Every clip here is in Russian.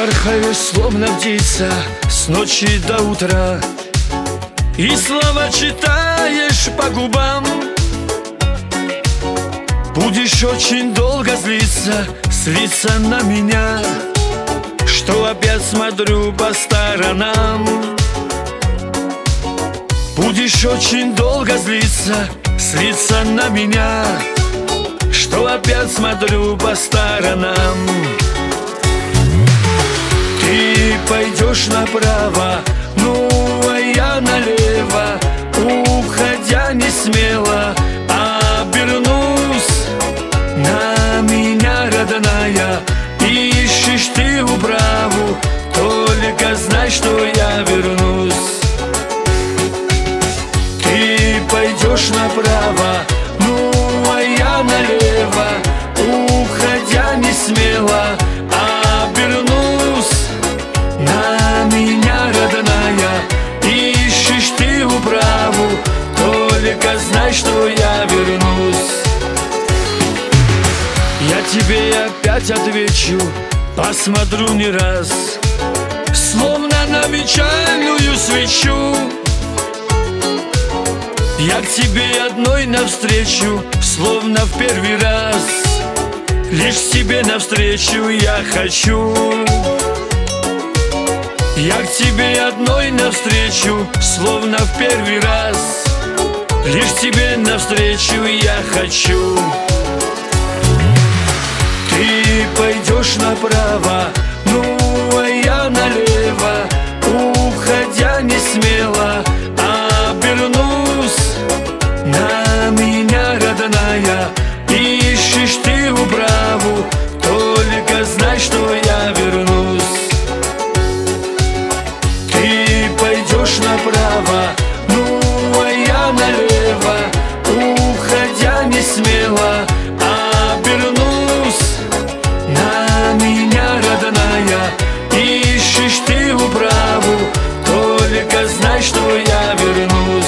Порхаешь, словно птица, с ночи до утра, и слова читаешь по губам. Будешь очень долго злиться на меня, что опять смотрю по сторонам. Будешь очень долго злиться на меня, что опять смотрю по сторонам. Ты пойдешь направо, ну а я налево, уходя не смело, обернусь. На меня, родная, ищешь ты управу, только знай, что я вернусь. Ты пойдешь направо, ну а я налево, уходя не смело, обернусь. На меня, родная, ищешь ты управу, только знай, что я вернусь. Я тебе опять отвечу, посмотрю не раз, словно на печальную свечу. Я к тебе одной навстречу, словно в первый раз, лишь тебе навстречу я хочу. Я к тебе одной навстречу, словно в первый раз, лишь тебе навстречу я хочу. Ты пойдешь направо, ну а я налево, уходя не смело, обернусь. На меня, родная, ищешь ты управу, только знай, что я вернусь. Ты пойдешь направо, ну а я налево, уходя не смело, обернусь. На меня, родная, ищешь ты управу, только знай, что я вернусь.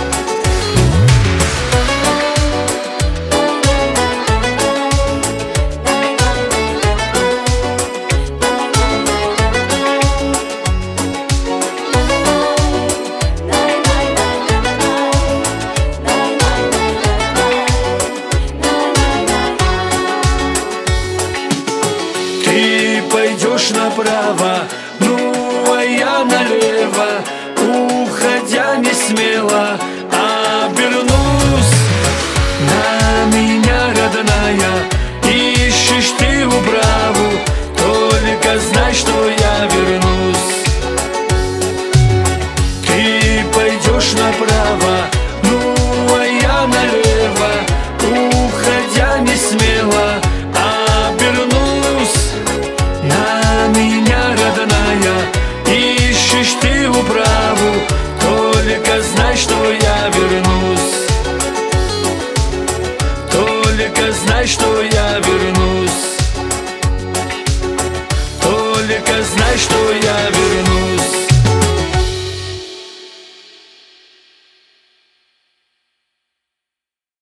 Ты пойдешь направо, ну а я налево, уходя не смело, обернусь. На меня, родная, ищешь ты управу, только знай, что я вернусь. Ты пойдешь направо, ну а я налево, уходя не смело, обернусь. На меня, родная, ищешь ты управу, только знай, что я вернусь. Только знай, что я вернусь.